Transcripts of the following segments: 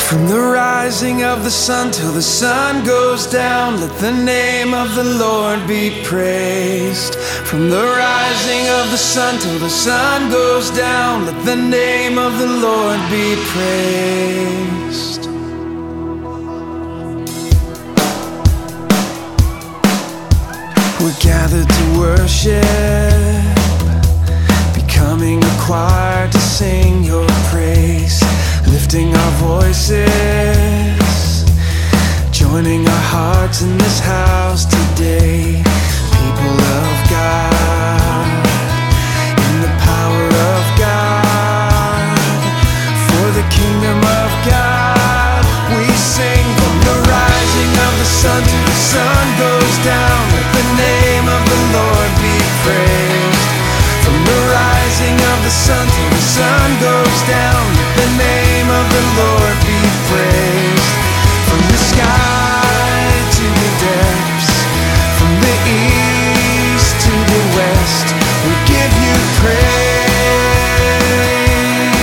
From the rising of the sun till the sun goes down, let the name of the Lord be praised. From the rising of the sun till the sun goes down, let the name of the Lord be praised. We're gathered to worship, becoming a choir to sing your praise, lifting our voices, joining our hearts in this house today. People of God, in the power of God, for the kingdom of God, we sing. From the rising of the sun till the sun goes down, let the name of the Lord be praised. From the rising of the sun till the sun goes down, let the name of the Lord be praised. From the sky to the depths, from the east to the west, we give you praise.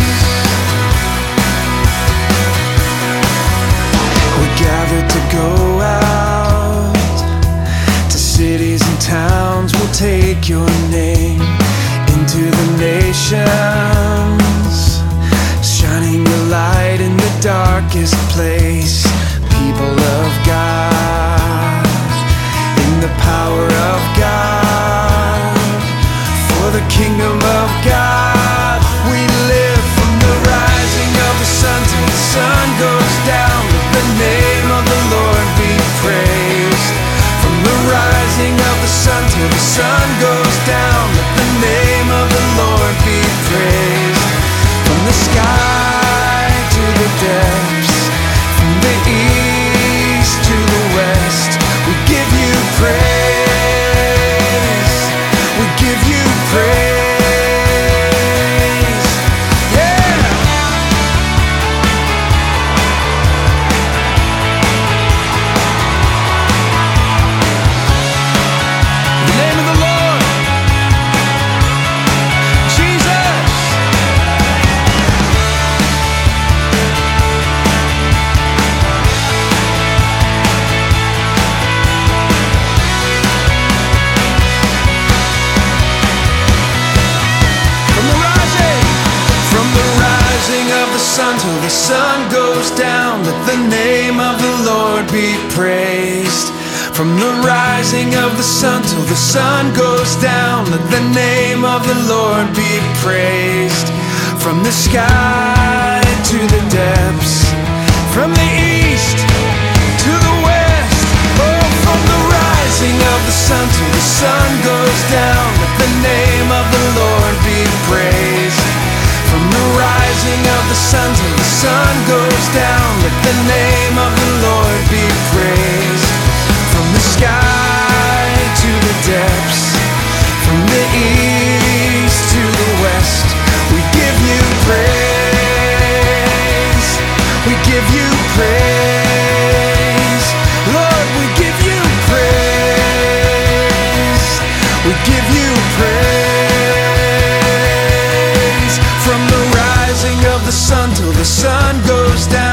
We gathered to go out to cities and towns, we'll take your name into the nations, shining your light in the darkest place. People of God, in the power of God, for the kingdom of God, we live. From the rising of the sun till the sun goes down, let the name of the Lord be praised. From the rising of the sun till the sun goes down, let the name of the Lord be praised. From the sky to the depths, from the east to the west, we give you praise. We give you praise. Yeah. The name of the Lord, Jesus. From the rising of the sun till the sun goes down, let the name of the Lord be praised. From the rising of the sun till the sun goes down, let the name of the Lord be praised. From the sky to the depths, from the east to the west, oh, from the rising of the sun till the sun goes down, let the name of the Lord be praised. From the rising of the sun till the sun goes down, let the name of the Lord be praised. From the sky to the depths, from the east to the west, we give you praise. We give you praise. Lord, we give you praise. We give you praise. From the rising of the sun till the sun goes down,